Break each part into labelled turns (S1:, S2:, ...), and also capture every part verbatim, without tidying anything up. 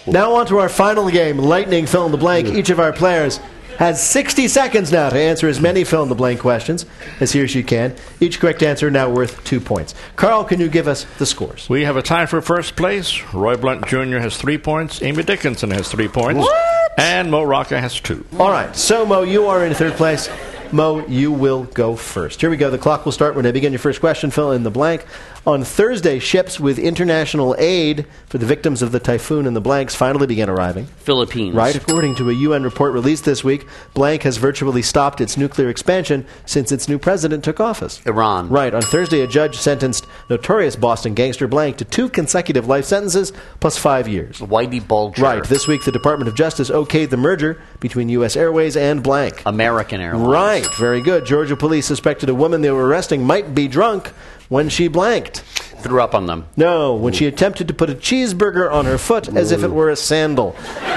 S1: Now on to our final game, Lightning Fill in the Blank. Each of our players has sixty seconds now to answer as many fill-in-the-blank questions as he or she can. Each correct answer now worth two points. Carl, can you give us the scores?
S2: We have a tie for first place. Roy Blunt Junior has three points. Amy Dickinson has three points.
S1: What?
S2: And Mo Rocca has two.
S1: All right. So, Mo, you are in third place. Mo, you will go first. Here we go. The clock will start when I begin your first question. Fill in the blank. On Thursday, ships with international aid for the victims of the typhoon in the blanks finally began arriving.
S3: Philippines.
S1: Right. According to a U N report released this week, blank has virtually stopped its nuclear expansion since its new president took office.
S3: Iran.
S1: Right. On Thursday, a judge sentenced notorious Boston gangster blank to two consecutive life sentences plus five years.
S3: Whitey Bulger.
S1: Right. This week, the Department of Justice okayed the merger between U S Airways and blank.
S3: American Airlines.
S1: Right. Very good. Georgia police suspected a woman they were arresting might be drunk when she blanked.
S3: Threw up on them.
S1: No, when she attempted to put a cheeseburger on her foot as if it were a sandal.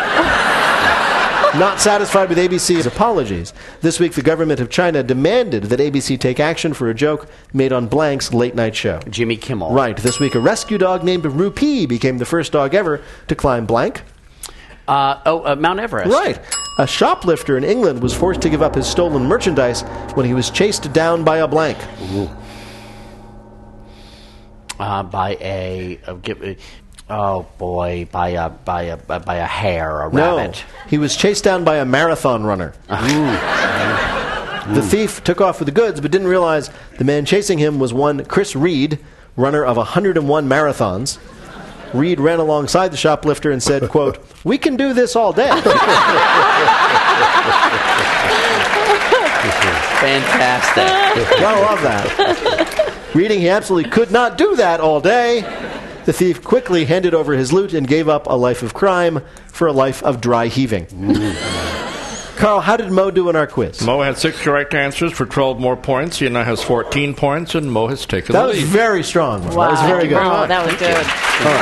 S1: Not satisfied with A B C's apologies, this week the government of China demanded that A B C take action for a joke made on blank's late-night show.
S3: Jimmy Kimmel.
S1: Right. This week a rescue dog named Rupee became the first dog ever to climb blank.
S3: Uh, oh, uh, Mount Everest.
S1: Right. A shoplifter in England was forced to give up his stolen merchandise when he was chased down by a blank.
S3: Ooh. Uh, by a, uh, give, oh boy, by a by a by a hare, a rabbit.
S1: No, he was chased down by a marathon runner. The thief took off with the goods, but didn't realize the man chasing him was one Chris Reed, runner of one hundred one marathons. Reed ran alongside the shoplifter and said, quote, "We can do this all day."
S3: Fantastic.
S1: Gotta love that. Reading he absolutely could not do that all day, the thief quickly handed over his loot and gave up a life of crime for a life of dry heaving. Carl, how did Mo do in our quiz?
S2: Mo had six correct answers for twelve more points. He now has fourteen points, and Mo has taken
S1: that
S2: the
S1: was
S2: lead.
S1: very strong. Mo.
S4: Wow.
S1: That was very good.
S4: Oh, that was good.
S1: All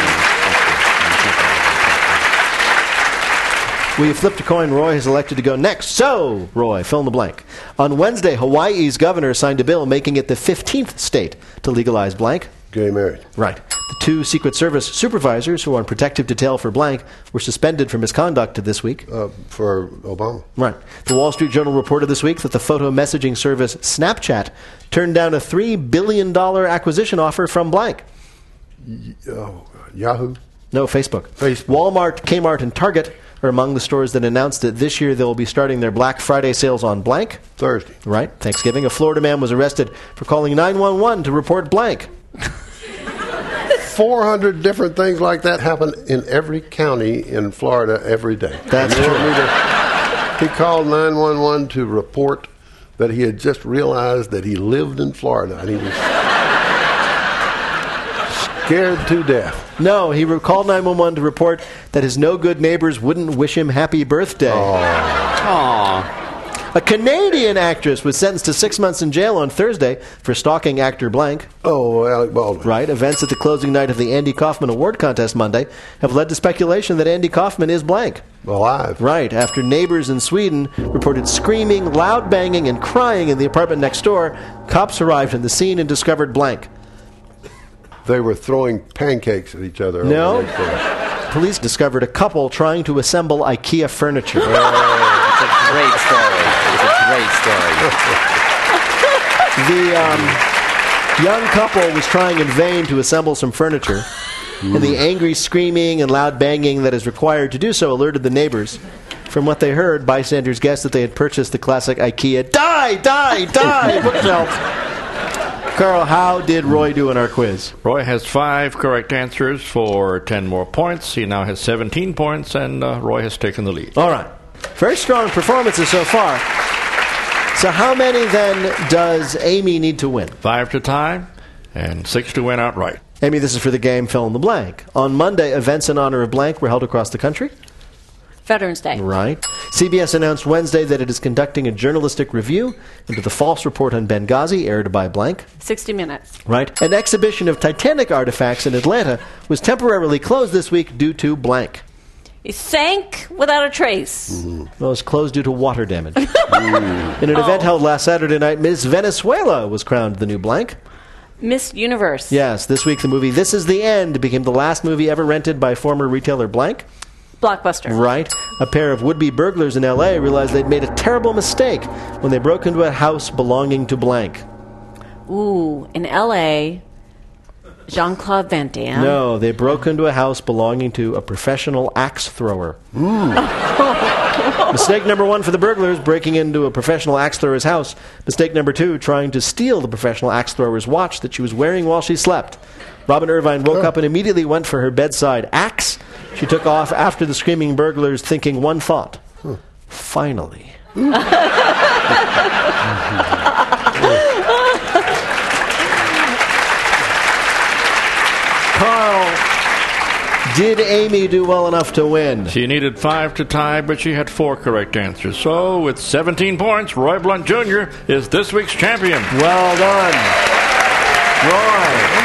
S1: right. We flipped a coin. Roy has elected to go next. So, Roy, fill in the blank. On Wednesday, Hawaii's governor signed a bill making it the fifteenth state to legalize blank.
S5: Gay marriage.
S1: Right. The two Secret Service supervisors who were on protective detail for blank were suspended for misconduct this week.
S5: Uh, for Obama.
S1: Right. The Wall Street Journal reported this week that the photo messaging service Snapchat turned down a three billion dollars acquisition offer from blank.
S5: Y- oh, Yahoo?
S1: No, Facebook.
S5: Facebook.
S1: Walmart, Kmart, and Target are among the stores that announced that this year they'll be starting their Black Friday sales on blank.
S5: Thursday.
S1: Right. Thanksgiving. A Florida man was arrested for calling nine one one to report blank.
S5: four hundred different things like that happen in every county in Florida every day.
S1: That's
S5: And they
S1: true.
S5: want me to- He called nine one one to report that he had just realized that he lived in Florida, and he was scared to death.
S1: No, he re- called nine one one to report that his no-good neighbors wouldn't wish him happy birthday.
S3: Aww.
S1: A Canadian actress was sentenced to six months in jail on Thursday for stalking actor blank.
S5: Oh, Alec Baldwin.
S1: Right. Events at the closing night of the Andy Kaufman Award Contest Monday have led to speculation that Andy Kaufman is blank.
S5: Alive.
S1: Right. After neighbors in Sweden reported screaming, loud banging, and crying in the apartment next door, cops arrived on the scene and discovered blank.
S5: They were throwing pancakes at each other.
S1: No.
S5: over next door.
S1: Police discovered a couple trying to assemble IKEA furniture.
S3: It's a great story. It's a great story.
S1: The um, young couple was trying in vain to assemble some furniture, and the angry screaming and loud banging that is required to do so alerted the neighbors. From what they heard, bystanders guessed that they had purchased the classic IKEA die, die, die bookshelf. Carl, how did Roy do in our quiz?
S2: Roy has five correct answers for ten more points. He now has seventeen points, and uh, Roy has taken the lead.
S1: All right. Very strong performances so far. So how many, then, does Amy need to win?
S2: Five to tie, and six to win outright.
S1: Amy, this is for the game Fill in the Blank. On Monday, events in honor of blank were held across the country.
S4: Veterans Day.
S1: Right. C B S announced Wednesday that it is conducting a journalistic review into the false report on Benghazi, aired by blank.
S4: sixty minutes.
S1: Right. An exhibition of Titanic artifacts in Atlanta was temporarily closed this week due to blank.
S4: It sank without a trace.
S1: Mm-hmm. Well, it was closed due to water damage. In an event held last Saturday night, Miss Venezuela was crowned the new blank.
S4: Miss Universe.
S1: Yes, this week the movie This Is the End became the last movie ever rented by former retailer blank.
S4: Blockbuster.
S1: Right. A pair of would-be burglars in L A realized they'd made a terrible mistake when they broke into a house belonging to blank.
S4: Ooh, in L A, Jean-Claude Van Damme.
S1: No, they broke into a house belonging to a professional axe thrower. Mistake number one for the burglars, breaking into a professional axe thrower's house. Mistake number two, trying to steal the professional axe thrower's watch that she was wearing while she slept. Robin Irvine woke up and immediately went for her bedside axe. She took off after the screaming burglars, thinking one thought. Finally. Carl, did Amy do well enough to win?
S2: She needed five to tie, but she had four correct answers. So, with seventeen points, Roy Blunt Junior is this week's champion.
S1: Well done. Roy.